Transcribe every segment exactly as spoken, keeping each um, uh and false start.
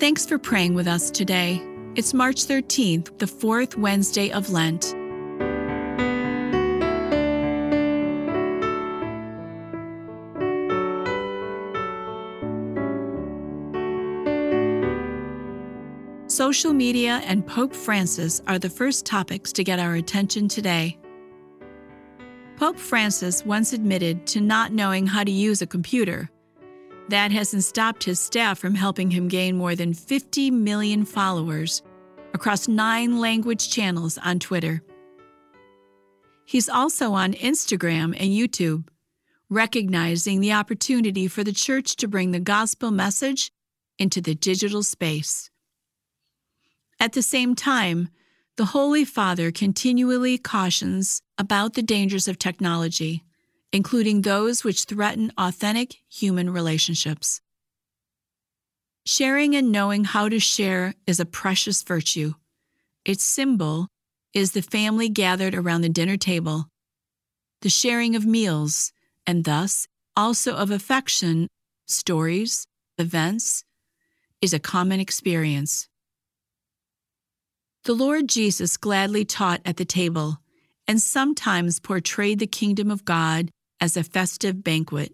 Thanks for praying with us today. It's March thirteenth, the fourth Wednesday of Lent. Social media and Pope Francis are the first topics to get our attention today. Pope Francis once admitted to not knowing how to use a computer. That hasn't stopped his staff from helping him gain more than fifty million followers across nine language channels on Twitter. He's also on Instagram and YouTube, recognizing the opportunity for the Church to bring the gospel message into the digital space. At the same time, the Holy Father continually cautions about the dangers of technology, including those which threaten authentic human relationships. Sharing and knowing how to share is a precious virtue. Its symbol is the family gathered around the dinner table, the sharing of meals, and thus also of affection, stories, events, is a common experience. The Lord Jesus gladly taught at the table and sometimes portrayed the kingdom of God as a festive banquet.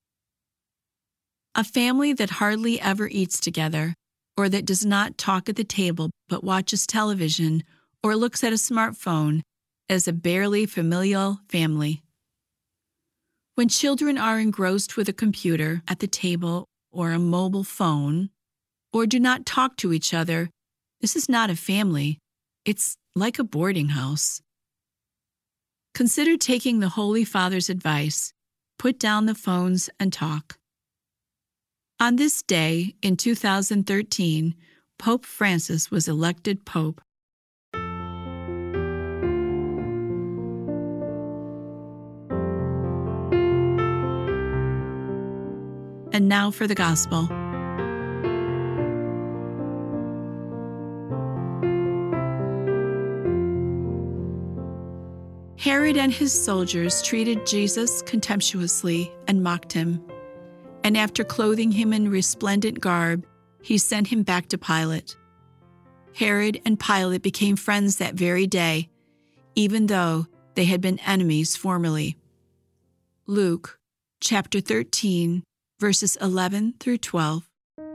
A family that hardly ever eats together, or that does not talk at the table but watches television or looks at a smartphone, is a barely familial family. When children are engrossed with a computer at the table or a mobile phone, or do not talk to each other, this is not a family. It's like a boarding house. Consider taking the Holy Father's advice. Put down the phones and talk. On this day, in two thousand thirteen, Pope Francis was elected Pope. And now for the Gospel. Herod and his soldiers treated Jesus contemptuously and mocked him. And after clothing him in resplendent garb, he sent him back to Pilate. Herod and Pilate became friends that very day, even though they had been enemies formerly. Luke chapter thirteen, verses eleven through twelve.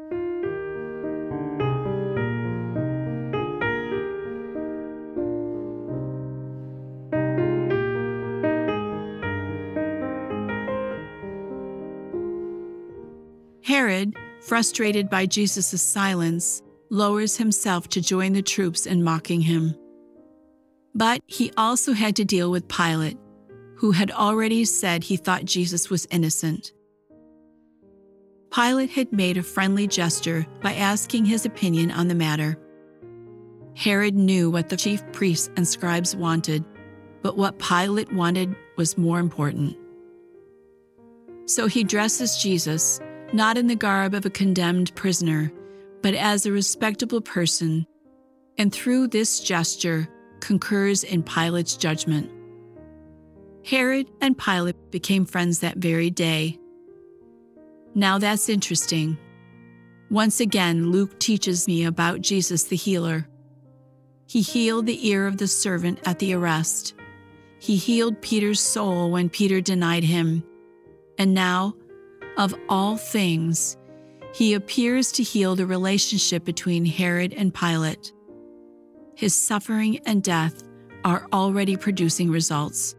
Herod, frustrated by Jesus' silence, lowers himself to join the troops in mocking him. But he also had to deal with Pilate, who had already said he thought Jesus was innocent. Pilate had made a friendly gesture by asking his opinion on the matter. Herod knew what the chief priests and scribes wanted, but what Pilate wanted was more important. So he dresses Jesus, not in the garb of a condemned prisoner, but as a respectable person, and through this gesture concurs in Pilate's judgment. Herod and Pilate became friends that very day. Now that's interesting. Once again, Luke teaches me about Jesus the healer. He healed the ear of the servant at the arrest. He healed Peter's soul when Peter denied him. And now, of all things, he appears to heal the relationship between Herod and Pilate. His suffering and death are already producing results.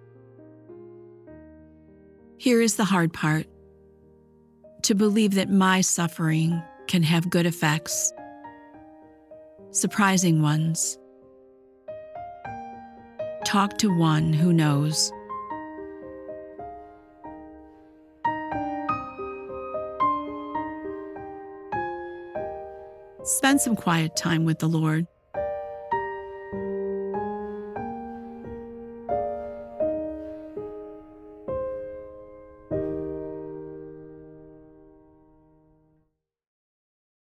Here is the hard part: to believe that my suffering can have good effects, surprising ones. Talk to one who knows. Spend some quiet time with the Lord.